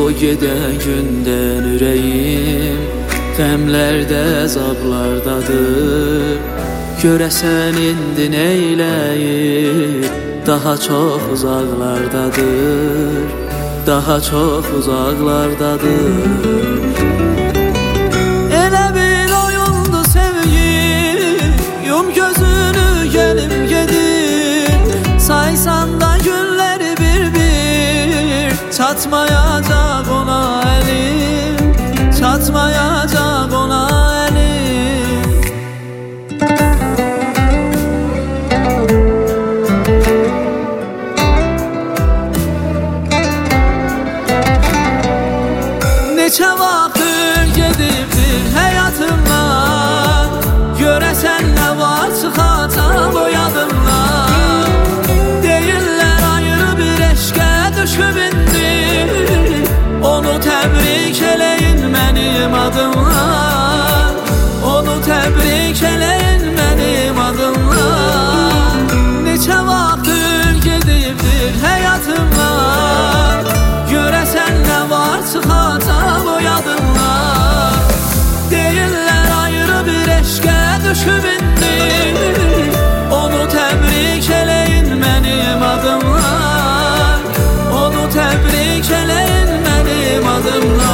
gedən gündən ürəyim qəmlərdə, əzablardadır. Görəsən indi neyləyir, daha çox uzaqlardadır, daha çox uzaqlardadır. Elə bil oyundu sevgi, yum gözünü gəlim gedir. Saysan da günləri bir-bir, çatmayacaq ona əlim, çatmayacaq ona əlim. Neçə vaxtdır gedibdir həyatımdan, görəsən nə var çıxacaq o yadımdan. Deyirlər ayrı bir eşqə düşüb indi, onu təbrik eləyin mənim adımla, onu təbrik eləyin mənim adımla. Neçə vaxtdır gedibdir həyatımdan, görəsən nə var çıxacaq o yadımdan. Deyirlər ayrı bir eşqə düşüb indi, onu təbrik eləyin mənim adımla, onu təbrik eləyin mənim adımla.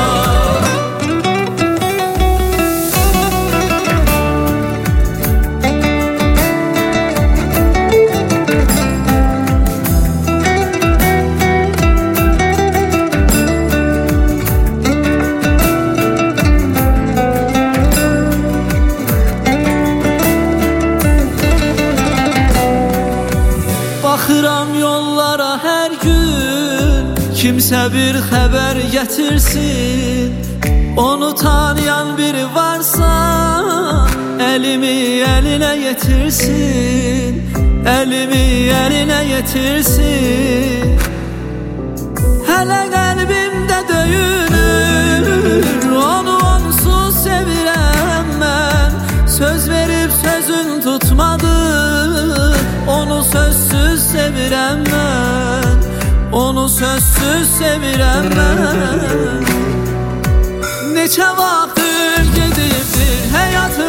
Baxıram yollara hər gün, kimsə bir xəbər gətirsin. Onu tanıyan biri varsa, əlimi əlinə yetirsin, əlimi əlinə yetirsin. Hələ qəlbimdə döyünür, onu onsuz sevirəm mən. Söz verib sözün tutmadı, onu sözsüz sevirəm mən, onu sözsüz sevirəm mən. Neçə vaxtdır gedibdir həyatım